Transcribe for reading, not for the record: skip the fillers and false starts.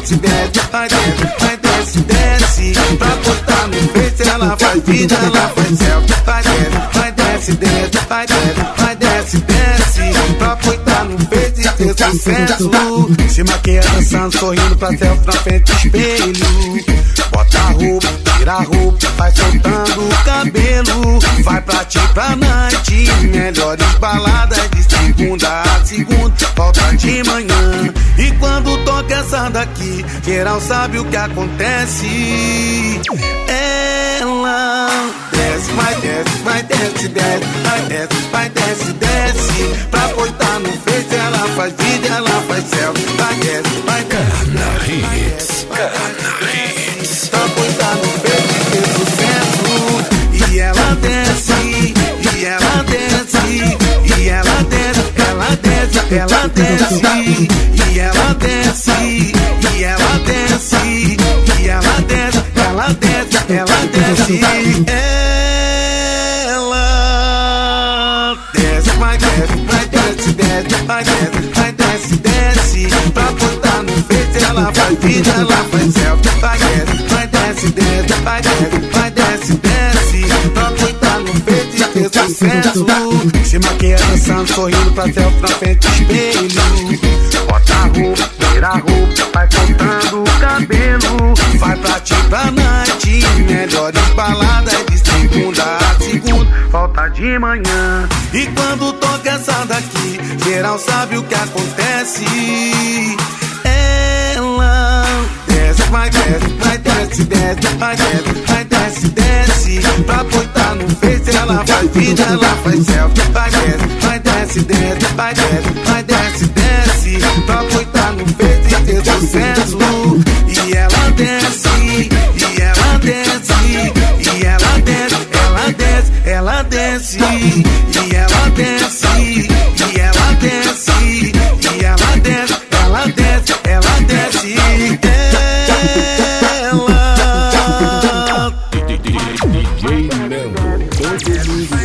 desce, desce, vai desce, desce. Pra postar no Face ela faz vídeo, ela faz selfie. Vai desce, desce, vai desce, desce. Pra postar no Face ter sucesso. Se maquia dançando, sorrindo pra selfie na frente do espelho. Bota a roupa, tira a roupa, vai soltando o cabelo. Vai pra ti pra night, melhores baladas de segunda a segunda, volta de manhã. E quando toca essa daqui, geral sabe o que acontece. Ela desce, vai desce, vai desce, desce, vai desce, vai desce, desce. Pra postar no Face ela faz vídeo, ela faz selfie. Vai desce, vai desce, Carna Hits, Carna Hits. pra postar no Face ter sucesso. E ela desce, e ela desce, e ela desce, ela desce, ela desce. E ela desce, e ela desce, e ela desce, ela desce, ela desce. Ela desce, vai desce, vai desce, desce, vai desce, vai desce, desce. Pra postar no Face ela faz vídeo, ela faz selfie. Vai desce, desce, vai desce, vai desce, desce. Pra postar no Face ter sucesso. Se maquia dançando, sorrindo pra selfie na frente do espelho. Bota a roupa, tira a roupa, vai soltando o cabelo. Vai pra ti pra night, melhores baladas de segunda a segunda, volta de manhã. E quando toca essa daqui, geral sabe o que acontece. Ela desce, vai desce, vai desce, desce, vai desce, vai desce, desce. Pra postar no Face ela faz vídeo, ela faz selfie. Vai desce, vai desce, desce, vai desce, vai desce, desce. Pra postar no Face ter sucesso. E ela desce, e ela desce, e ela desce, ela desce, ela desce. E ela desce, e ela desce, e ela desce, ela desce, ela desce. DJ Melo, todos os